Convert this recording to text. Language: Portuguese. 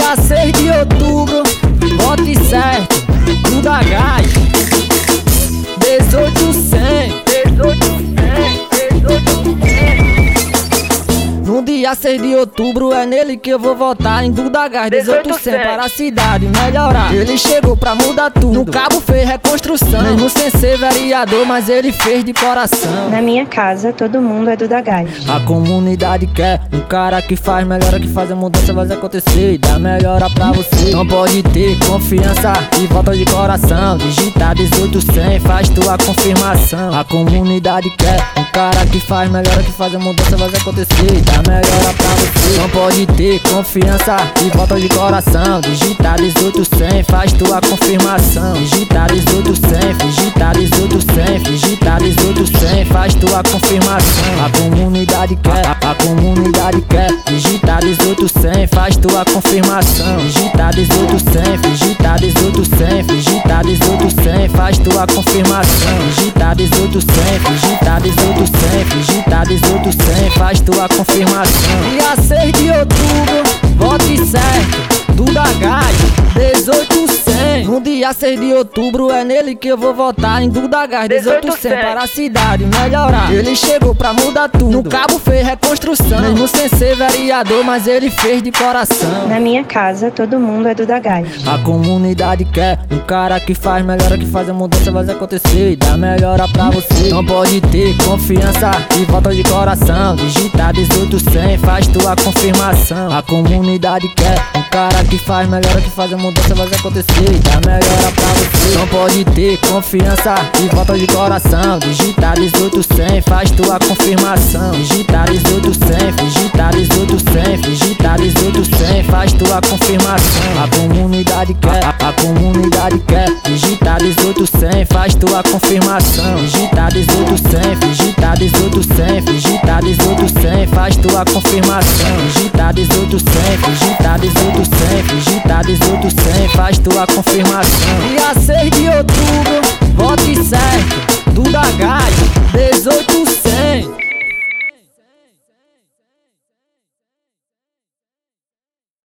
Dia 6 de outubro, vote certo, Duda Gás. 1800. No dia 6 de outubro é nele que eu vou votar, em Duda Gás. 1800 para a cidade melhorar. Ele chegou pra mudar tudo, no Cabo fez reconstrução. Mesmo sem ser vereador, mas ele fez de coração. Na minha casa todo mundo é Duda Gás. A comunidade quer um cara que faz melhora, que faz a mudança, vai acontecer e dá melhora pra você. Não pode ter confiança e volta de coração. Digita 1800, faz tua confirmação. A comunidade quer um cara que faz melhora, que faz a mudança, vai acontecer e dá melhora pra você. Não pode ter confiança e volta de coração. Digita 1800, faz tua confirmação. Digita 1800, digita 1800, digita 1800, faz tua confirmação. A comunidade quer, digita 1800, faz tua confirmação. Digita 1800, digita 1800, digita 1800, faz tua confirmação. Digita 1800, digita 1800, digita 1800, faz tua confirmação. Dia 6 de outubro, vote certo, Duda Gás. 1800. No dia 6 de outubro é nele que eu vou votar, em Duda Gás. 1800 para a cidade melhorar. Ele chegou pra mudar tudo, no Cabo fez reconstrução. Mesmo sem ser vereador, mas ele fez de coração. Na minha casa todo mundo é Duda Gás. A comunidade quer um cara que faz melhora, que faz a mudança, vai acontecer e dá melhora pra você. Não pode ter confiança e volta de coração. Digita 1800, faz tua confirmação. A comunidade quer um cara que faz melhora, que faz a mudança, vai acontecer e dá melhora pra você. Não pode ter confiança e volta de coração. Digita 1800, faz tua confirmação. Digita 1800, digita 1800, digita 1800, faz tua confirmação. A comunidade quer, digita 1800, faz tua confirmação. Digita 1800, digita 1800, digita 1800, faz tua confirmação. Digita 1800, digita 1800, digita 1800, faz tua confirmação. Dia 6 de outubro, vote